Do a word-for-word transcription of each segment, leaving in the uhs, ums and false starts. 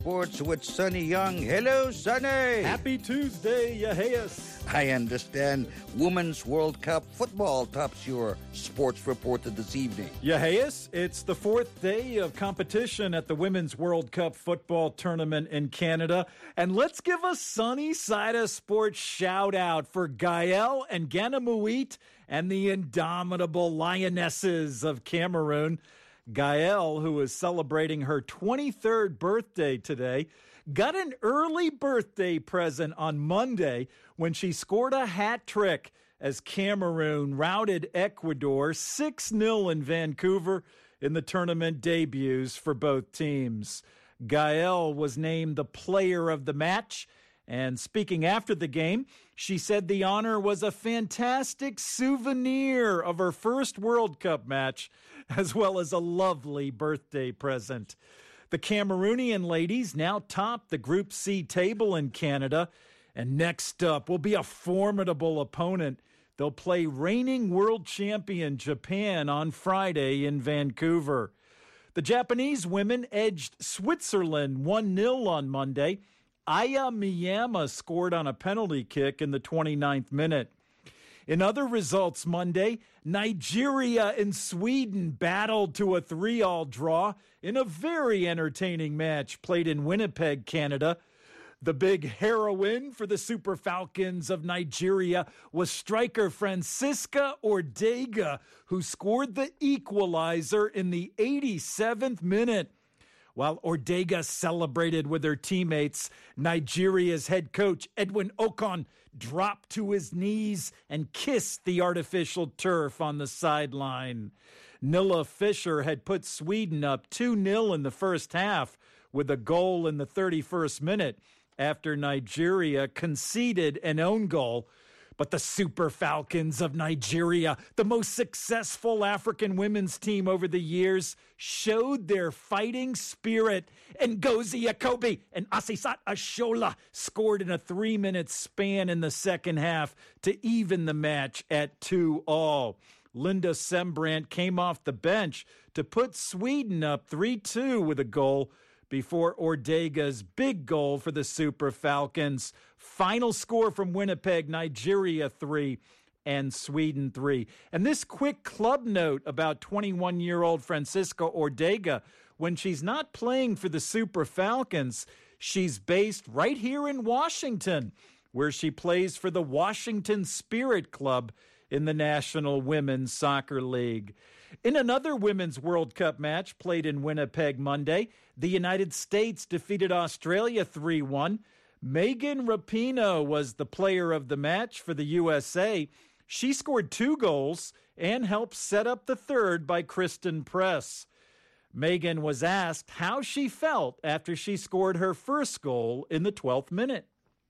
Sports with Sonny Young. Hello, Sonny. Happy Tuesday, Yaheas. I understand Women's World Cup football tops your sports report this evening. Yaheas, it's the fourth day of competition at the Women's World Cup football tournament in Canada. And let's give a sunny side of sports shout out for Gael and Ganamouit and the indomitable Lionesses of Cameroon. Gael, who is celebrating her twenty-third birthday today, got an early birthday present on Monday when she scored a hat trick as Cameroon routed Ecuador six nil in Vancouver in the tournament debuts for both teams. Gael was named the player of the match, and speaking after the game, she said the honor was a fantastic souvenir of her first World Cup match, as well as a lovely birthday present. The Cameroonian ladies now top the Group C table in Canada, and next up will be a formidable opponent. They'll play reigning world champion Japan on Friday in Vancouver. The Japanese women edged Switzerland one nil on Monday. Aya Miyama scored on a penalty kick in the twenty-ninth minute. In other results Monday, Nigeria and Sweden battled to a three all draw in a very entertaining match played in Winnipeg, Canada. The big heroine for the Super Falcons of Nigeria was striker Francisca Ordega, who scored the equalizer in the eighty-seventh minute. While Ordega celebrated with her teammates, Nigeria's head coach, Edwin Okon, dropped to his knees and kissed the artificial turf on the sideline. Nilla Fisher had put Sweden up two nil in the first half with a goal in the thirty-first minute after Nigeria conceded an own goal. But the Super Falcons of Nigeria, the most successful African women's team over the years, showed their fighting spirit. And Ngozi Akobe and Asisat Ashola scored in a three-minute span in the second half to even the match at two all. Linda Sembrant came off the bench to put Sweden up three two with a goal before Ordega's big goal for the Super Falcons. Final score from Winnipeg, Nigeria three and Sweden three. And this quick club note about twenty-one-year-old Francisca Ordega. When she's not playing for the Super Falcons, she's based right here in Washington, where she plays for the Washington Spirit Club in the National Women's Soccer League. In another Women's World Cup match played in Winnipeg Monday, the United States defeated Australia three one. Megan Rapinoe was the player of the match for the U S A. She scored two goals and helped set up the third by Kristen Press. Megan was asked how she felt after she scored her first goal in the twelfth minute.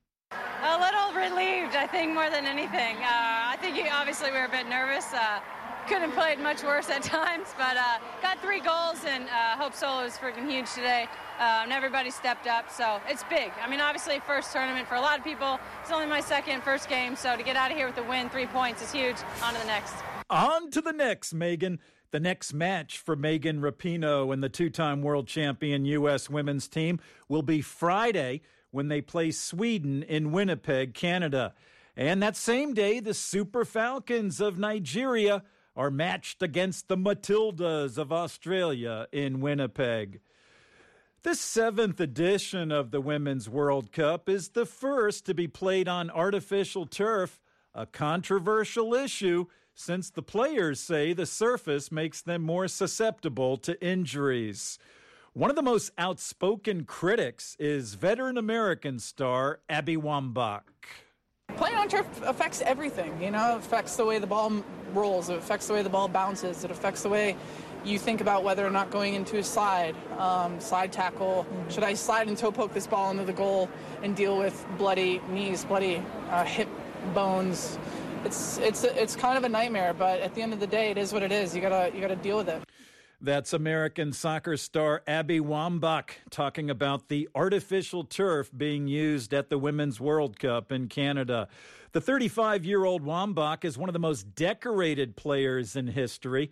A little relieved, I think, more than anything. Uh, I think obviously we were a bit nervous. Uh, Couldn't have played much worse at times, but uh, got three goals, and uh, Hope Solo was freaking huge today. Uh, and everybody stepped up, so it's big. I mean, obviously, first tournament for a lot of people. It's only my second, first game, so to get out of here with a win, three points is huge. On to the next. On to the next, Megan. The next match for Megan Rapinoe and the two-time world champion U S women's team will be Friday when they play Sweden in Winnipeg, Canada. And that same day, the Super Falcons of Nigeria are matched against the Matildas of Australia in Winnipeg. The seventh edition of the Women's World Cup is the first to be played on artificial turf, a controversial issue since the players say the surface makes them more susceptible to injuries. One of the most outspoken critics is veteran American star Abby Wambach. Playing on turf affects everything, you know, it affects the way the ball rolls, it affects the way the ball bounces, it affects the way you think about whether or not going into a slide, um, slide tackle. Should I slide and toe poke this ball into the goal and deal with bloody knees, bloody uh, hip bones? It's it's it's kind of a nightmare, but at the end of the day, it is what it is. You gotta you gotta deal with it. That's American soccer star Abby Wambach talking about the artificial turf being used at the Women's World Cup in Canada. The thirty-five-year-old Wambach is one of the most decorated players in history.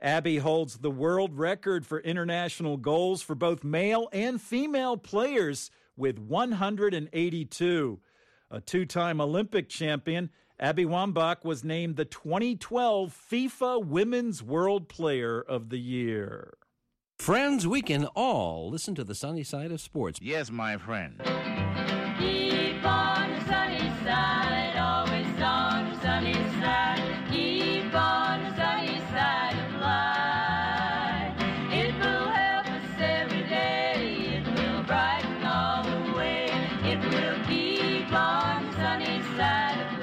Abby holds the world record for international goals for both male and female players with one hundred eighty-two. A two-time Olympic champion, Abby Wambach was named the twenty twelve FIFA Women's World Player of the Year. Friends, we can all listen to the sunny side of sports. Yes, my friend. Keep on the sunny side, always on the sunny side. Keep on the sunny side of life. It will help us every day. It will brighten all the way. It will keep on the sunny side of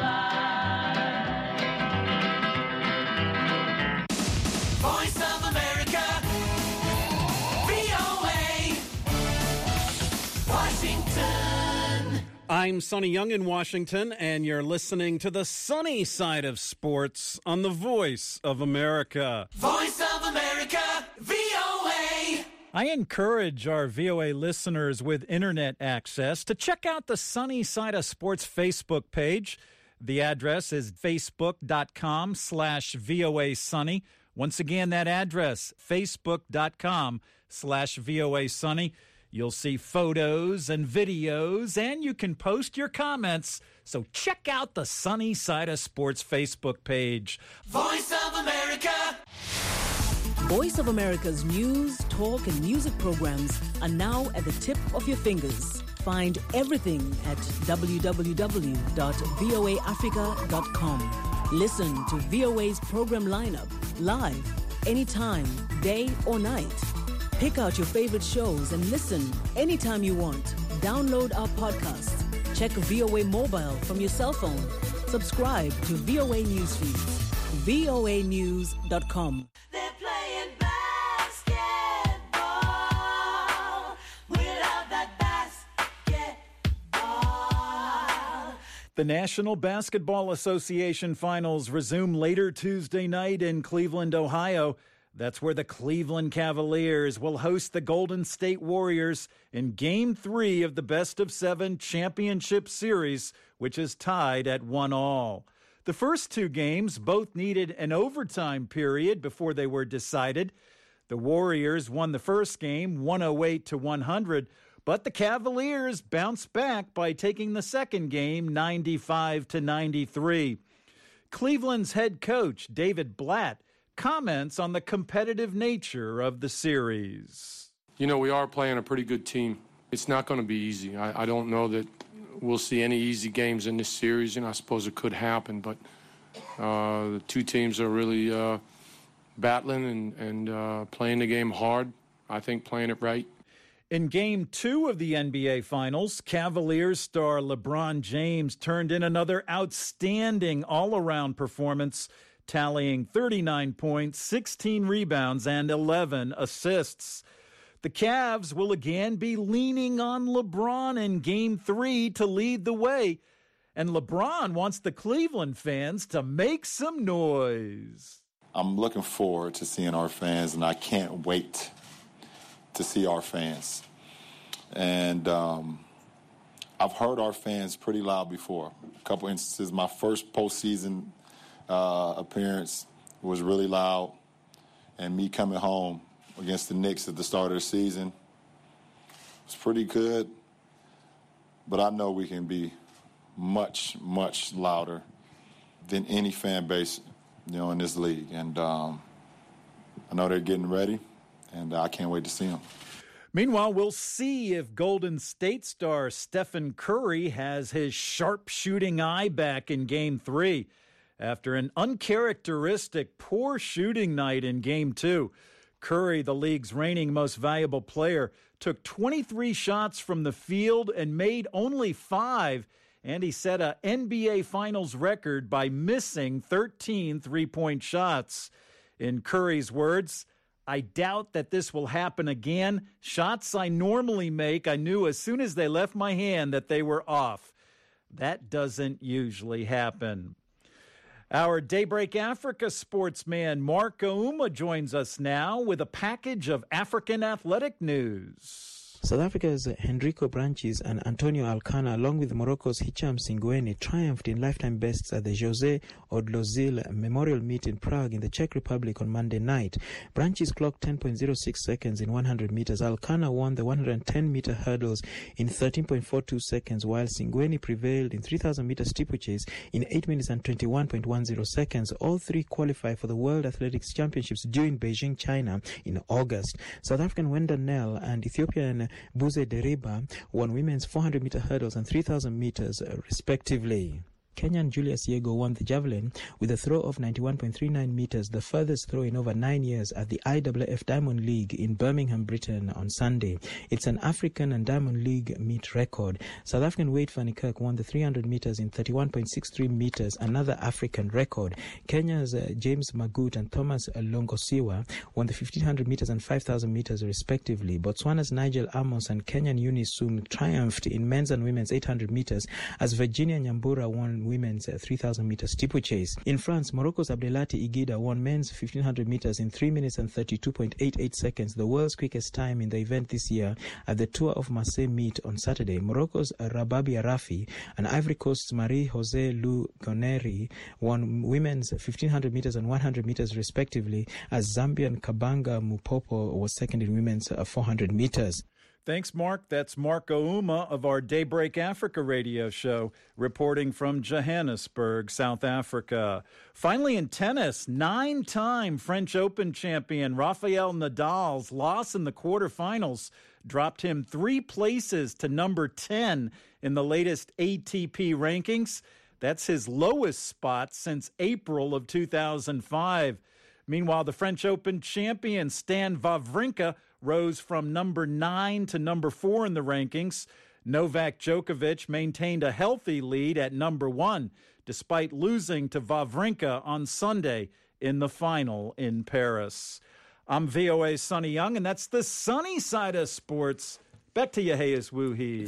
life. Voice of America, V O A, Washington. I'm Sonny Young in Washington, and you're listening to the sunny side of sports on the Voice of America. Voice of America, V O A. I encourage our V O A listeners with internet access to check out the Sunny Side of Sports Facebook page. The address is facebook.com slash VOA Sunny. Once again, that address, facebook.com slash VOA Sunny. You'll see photos and videos, and you can post your comments. So check out the Sunny Side of Sports Facebook page. Voice of America. Voice of America's news, talk, and music programs are now at the tip of your fingers. Find everything at w w w dot v o a africa dot com. Listen to V O A's program lineup live, anytime, day or night. Pick out your favorite shows and listen anytime you want. Download our podcasts. Check V O A Mobile from your cell phone. Subscribe to V O A Newsfeed. V O A news dot com. They're playing basketball without that basketball. The National Basketball Association Finals resume later Tuesday night in Cleveland, Ohio. That's where the Cleveland Cavaliers will host the Golden State Warriors in Game three of the best-of-seven championship series, which is tied at one all. The first two games both needed an overtime period before they were decided. The Warriors won the first game one oh eight to one hundred, but the Cavaliers bounced back by taking the second game ninety-five to ninety-three. Cleveland's head coach, David Blatt, comments on the competitive nature of the series. You know, we are playing a pretty good team. It's not going to be easy. I, I don't know that we'll see any easy games in this series, and I suppose it could happen, but uh, the two teams are really uh, battling and, and uh, playing the game hard. I think playing it right. In Game two of the N B A Finals, Cavaliers star LeBron James turned in another outstanding all-around performance, tallying thirty-nine points, sixteen rebounds, and eleven assists. The Cavs will again be leaning on LeBron in Game three to lead the way, and LeBron wants the Cleveland fans to make some noise. I'm looking forward to seeing our fans, and I can't wait to see our fans. And um, I've heard our fans pretty loud before. A couple instances, my first postseason Uh, appearance was really loud, and me coming home against the Knicks at the start of the season was pretty good, but I know we can be much, much louder than any fan base, you know, in this league, and um, I know they're getting ready, and I can't wait to see them. Meanwhile, we'll see if Golden State star Stephen Curry has his sharp shooting eye back in Game three. After an uncharacteristic poor shooting night in Game two, Curry, the league's reigning most valuable player, took twenty-three shots from the field and made only five, and he set a N B A Finals record by missing thirteen three-point shots. In Curry's words, "I doubt that this will happen again. Shots I normally make, I knew as soon as they left my hand that they were off. That doesn't usually happen." Our Daybreak Africa sportsman Mark Ouma joins us now with a package of African athletic news. South Africa's Henrico Branches and Antonio Alcana, along with Morocco's Hicham Singweni, triumphed in lifetime bests at the José Odlozil Memorial Meet in Prague in the Czech Republic on Monday night. Branches clocked ten point oh six seconds in one hundred meters. Alcana won the one hundred ten meter hurdles in thirteen point four two seconds, while Singweni prevailed in three thousand meter steeplechase in eight minutes and twenty-one point one oh seconds. All three qualify for the World Athletics Championships due in Beijing, China in August. South African Wenda Nel and Ethiopian Buze Deriba won women's four hundred meter hurdles and three thousand meters uh, respectively. Kenyan Julius Yego won the javelin with a throw of ninety-one point three nine meters, the furthest throw in over nine years at the I W F Diamond League in Birmingham, Britain on Sunday. It's an African and Diamond League meet record. South African Wade van Niekerk won the three hundred meters in thirty-one point six three meters, another African record. Kenya's uh, James Magut and Thomas Longosiwa won the fifteen hundred meters and five thousand meters respectively. Botswana's Nigel Amos and Kenyan Eunice Sung triumphed in men's and women's eight hundred meters as Virginia Nyambura won women's uh, three thousand meter steeplechase. In France, Morocco's Abdelati Igida won men's fifteen hundred meters in three minutes and thirty-two point eight eight seconds, the world's quickest time in the event this year at the Tour of Marseille meet on Saturday. Morocco's Rababi Arafi and Ivory Coast's Marie-José Lou Goneri won women's fifteen hundred meters and one hundred meters respectively, as Zambian Kabanga Mupopo was second in women's uh, four hundred meters. Thanks, Mark. That's Mark Ouma of our Daybreak Africa radio show, reporting from Johannesburg, South Africa. Finally, in tennis, nine-time French Open champion Rafael Nadal's loss in the quarterfinals dropped him three places to number ten in the latest A T P rankings. That's his lowest spot since April of two thousand five. Meanwhile, the French Open champion Stan Wawrinka rose from number nine to number four in the rankings. Novak Djokovic maintained a healthy lead at number one, despite losing to Wawrinka on Sunday in the final in Paris. I'm V O A's Sonny Young, and that's the sunny side of sports. Back to you, Hayes Woohee.